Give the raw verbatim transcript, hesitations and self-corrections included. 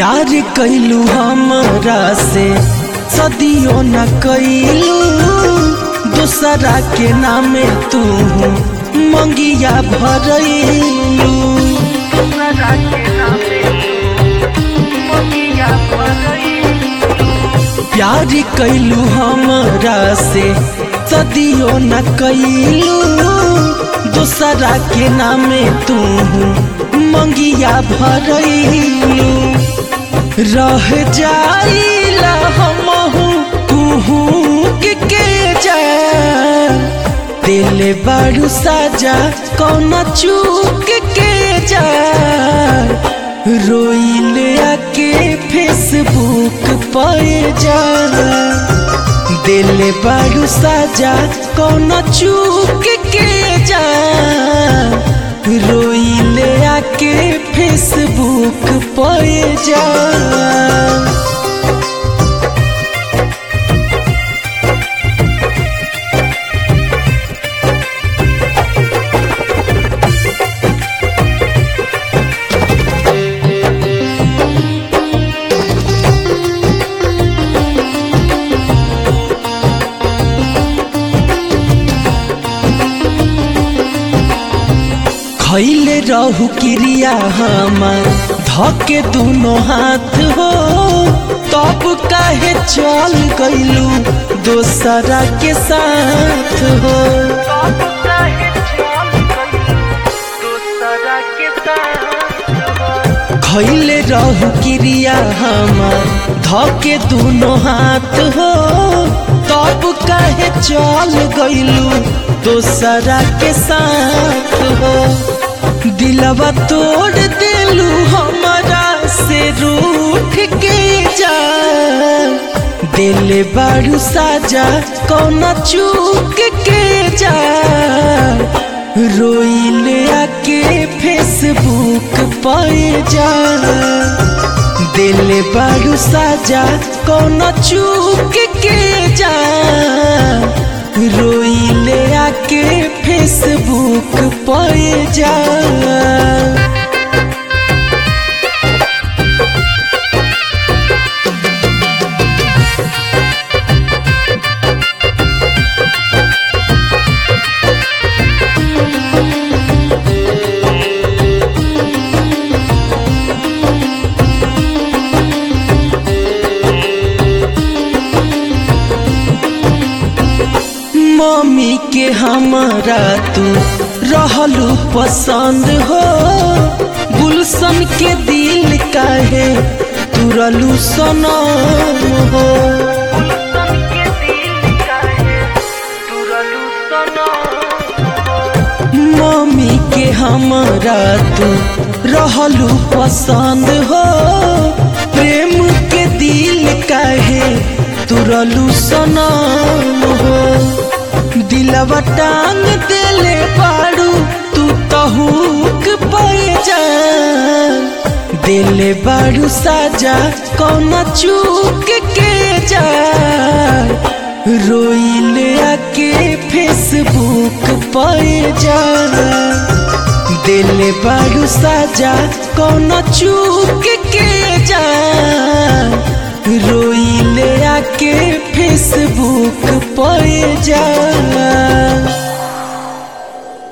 प्यार कैलू हमरा से सदियों न कैलू, दूसरा के नामे तू मंगिया भरैलू। प्यार कैलू हमरा से सदियों न कैलू, दूसरा के नामे तू मंगिया भरैलू। रह जाइला हमहू कुहू के जा, दिल बारू साजा कौन चूक के जा। रोइले आके फेसबुक पर जा, दिल बारू साजा कौन चूक के जा। रोइले आके फेसबुक पर जा। खैले रहू क्रिया हमार धके दोनों हाथ हो, तब काहे चल गइलू दोसरा के साथ हो। खैले रहू क्रिया हमार धके दोनों हाथ हो, तब काहे चल गइलू दोसरा के साथ हो। दिलवा तोड़ दिलू हमारा से रूठ के जा, दिल बारू साजा कौन चूक के जा। रोइले आके फेसबुक पर जा, दिल बारू साजा कौन चूक के जा। रोइले आके फेसबुक पर जा। मम्मी के हमारा तू रहलू पसंद हो, गुलशन के दिल काहे तुरलू सनम हो। मम्मी के हमारा तू रहलू पसंद हो, प्रेम के दिल काहे तुरलू सनम हो। दिलवा टांग देले बारू तू तहूक पे जा, दिल बारू साजा कौन चूक के जा। रोइले आके फेसबुक पर जा, दिल बारू साजा कौन चूक के जा। रोइले आके फेसबुक पर जा।